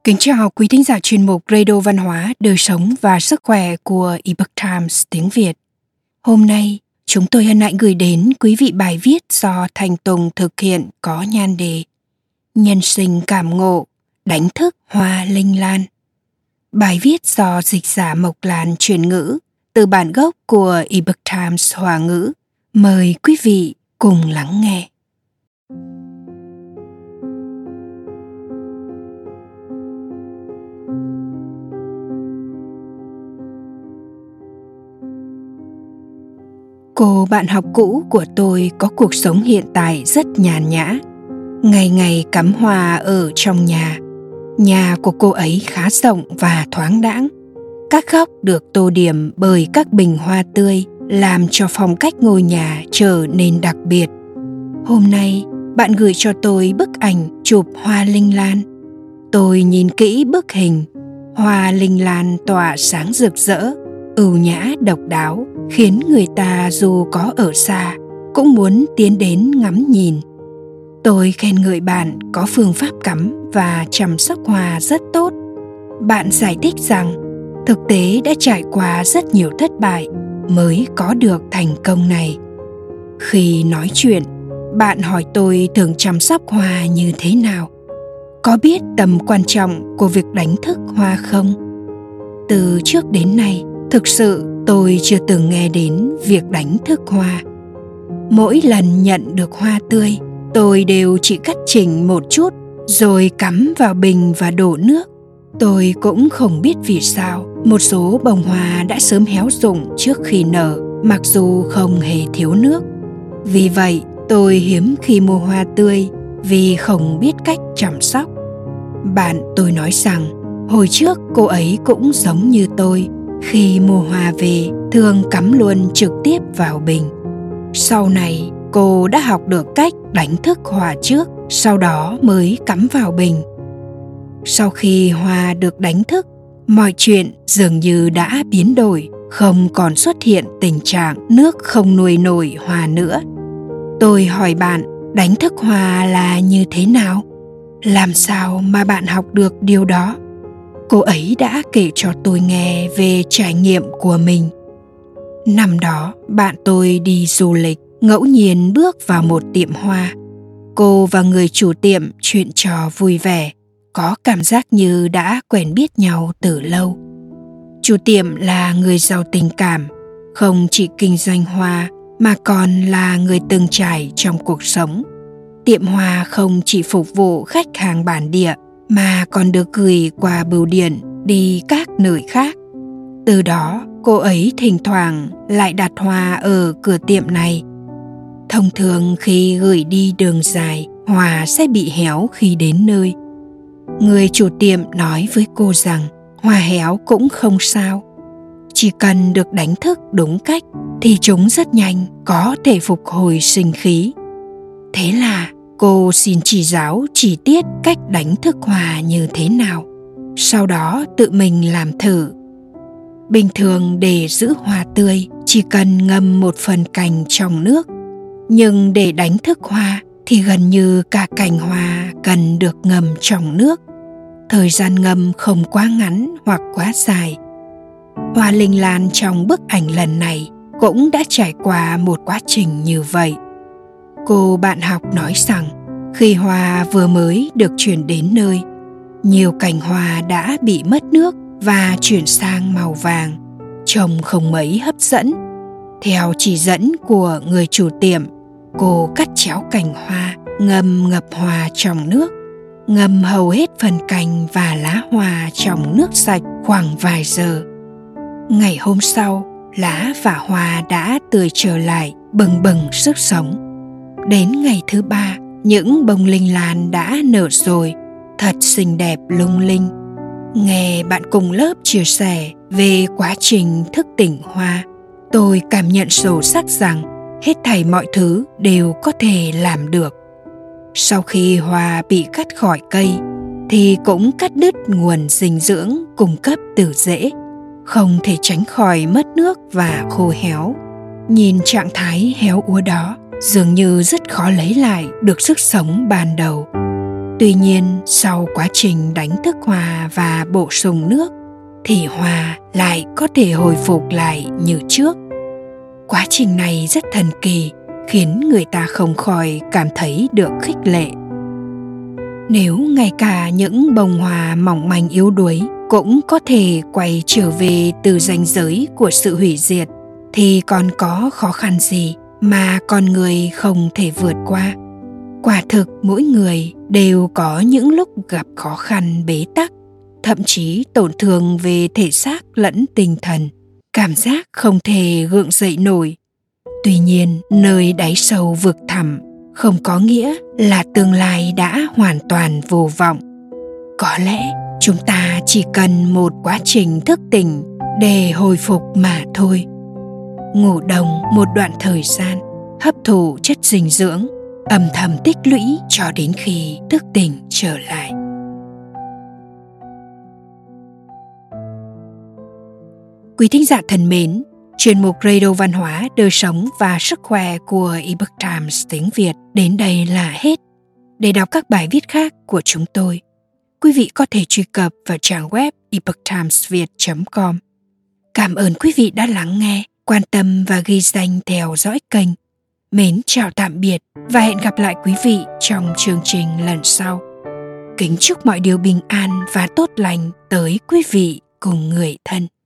Kính chào quý thính giả chuyên mục Radio Văn hóa, Đời sống và Sức khỏe của Epoch Times tiếng Việt. Hôm nay, chúng tôi hân hạnh gửi đến quý vị bài viết do Thành Tùng thực hiện có nhan đề Nhân sinh cảm ngộ, đánh thức hoa linh lan. Bài viết do dịch giả Mộc Lan chuyển ngữ từ bản gốc của Epoch Times Hoa ngữ. Mời quý vị cùng lắng nghe. Cô bạn học cũ của tôi có cuộc sống hiện tại rất nhàn nhã. Ngày ngày cắm hoa ở trong nhà. Nhà của cô ấy khá rộng và thoáng đãng. Các góc được tô điểm bởi các bình hoa tươi, làm cho phong cách ngôi nhà trở nên đặc biệt. Hôm nay, bạn gửi cho tôi bức ảnh chụp hoa linh lan. Tôi nhìn kỹ bức hình. Hoa linh lan tỏa sáng rực rỡ, ưu nhã độc đáo, khiến người ta dù có ở xa cũng muốn tiến đến ngắm nhìn. Tôi khen ngợi bạn có phương pháp cắm và chăm sóc hoa rất tốt. Bạn giải thích rằng thực tế đã trải qua rất nhiều thất bại mới có được thành công này. Khi nói chuyện, bạn hỏi tôi thường chăm sóc hoa như thế nào, có biết tầm quan trọng của việc đánh thức hoa không? Từ trước đến nay, thực sự tôi chưa từng nghe đến việc đánh thức hoa. Mỗi lần nhận được hoa tươi, tôi đều chỉ cắt chỉnh một chút rồi cắm vào bình và đổ nước. Tôi cũng không biết vì sao một số bông hoa đã sớm héo rụng trước khi nở, mặc dù không hề thiếu nước. Vì vậy, tôi hiếm khi mua hoa tươi vì không biết cách chăm sóc. Bạn tôi nói rằng hồi trước cô ấy cũng giống như tôi. Khi mua hoa về, thường cắm luôn trực tiếp vào bình. Sau này, cô đã học được cách đánh thức hoa trước, sau đó mới cắm vào bình. Sau khi hoa được đánh thức, mọi chuyện dường như đã biến đổi, không còn xuất hiện tình trạng nước không nuôi nổi hoa nữa. Tôi hỏi bạn, đánh thức hoa là như thế nào? Làm sao mà bạn học được điều đó? Cô ấy đã kể cho tôi nghe về trải nghiệm của mình. Năm đó, bạn tôi đi du lịch, ngẫu nhiên bước vào một tiệm hoa. Cô và người chủ tiệm chuyện trò vui vẻ, có cảm giác như đã quen biết nhau từ lâu. Chủ tiệm là người giàu tình cảm, không chỉ kinh doanh hoa mà còn là người từng trải trong cuộc sống. Tiệm hoa không chỉ phục vụ khách hàng bản địa mà còn được gửi qua bưu điện đi các nơi khác. Từ đó, cô ấy thỉnh thoảng lại đặt hoa ở cửa tiệm này. Thông thường khi gửi đi đường dài, hoa sẽ bị héo khi đến nơi. Người chủ tiệm nói với cô rằng hoa héo cũng không sao. Chỉ cần được đánh thức đúng cách thì chúng rất nhanh có thể phục hồi sinh khí. Thế là cô xin chỉ giáo chi tiết cách đánh thức hoa như thế nào, sau đó tự mình làm thử. Bình thường để giữ hoa tươi chỉ cần ngâm một phần cành trong nước, nhưng để đánh thức hoa thì gần như cả cành hoa cần được ngâm trong nước. Thời gian ngâm không quá ngắn hoặc quá dài. Hoa linh lan trong bức ảnh lần này cũng đã trải qua một quá trình như vậy. Cô bạn học nói rằng khi hoa vừa mới được chuyển đến nơi, nhiều cành hoa đã bị mất nước và chuyển sang màu vàng, trông không mấy hấp dẫn. Theo chỉ dẫn của người chủ tiệm, cô cắt chéo cành hoa, ngâm ngập hoa trong nước, ngâm hầu hết phần cành và lá hoa trong nước sạch khoảng vài giờ. Ngày hôm sau, lá và hoa đã tươi trở lại, bừng bừng sức sống. Đến ngày thứ 3, những bông linh lan đã nở rồi, thật xinh đẹp lung linh. Nghe bạn cùng lớp chia sẻ về quá trình thức tỉnh hoa, tôi cảm nhận sâu sắc rằng hết thảy mọi thứ đều có thể làm được. Sau khi hoa bị cắt khỏi cây, thì cũng cắt đứt nguồn dinh dưỡng cung cấp từ rễ, không thể tránh khỏi mất nước và khô héo. Nhìn trạng thái héo úa đó, dường như rất khó lấy lại được sức sống ban đầu. Tuy nhiên, sau quá trình đánh thức Hòa và bổ sung nước, thì Hòa lại có thể hồi phục lại như trước. Quá trình này rất thần kỳ, khiến người ta không khỏi cảm thấy được khích lệ. Nếu ngay cả những bông hoa mỏng manh yếu đuối cũng có thể quay trở về từ ranh giới của sự hủy diệt, thì còn có khó khăn gì mà con người không thể vượt qua? Quả thực mỗi người đều có những lúc gặp khó khăn bế tắc, thậm chí tổn thương về thể xác lẫn tinh thần, cảm giác không thể gượng dậy nổi. Tuy nhiên, nơi đáy sâu vực thẳm không có nghĩa là tương lai đã hoàn toàn vô vọng. Có lẽ chúng ta chỉ cần một quá trình thức tỉnh để hồi phục mà thôi. Ngủ đông một đoạn thời gian, hấp thụ chất dinh dưỡng, âm thầm tích lũy cho đến khi thức tỉnh trở lại. Quý thính giả thân mến, chuyên mục Radio Văn hóa, Đời sống và Sức khỏe của Epoch Times tiếng Việt đến đây là hết. Để đọc các bài viết khác của chúng tôi, quý vị có thể truy cập vào trang web epochtimesviet.com. Cảm ơn quý vị đã lắng nghe, quan tâm và ghi danh theo dõi kênh. Mến chào tạm biệt và hẹn gặp lại quý vị trong chương trình lần sau. Kính chúc mọi điều bình an và tốt lành tới quý vị cùng người thân.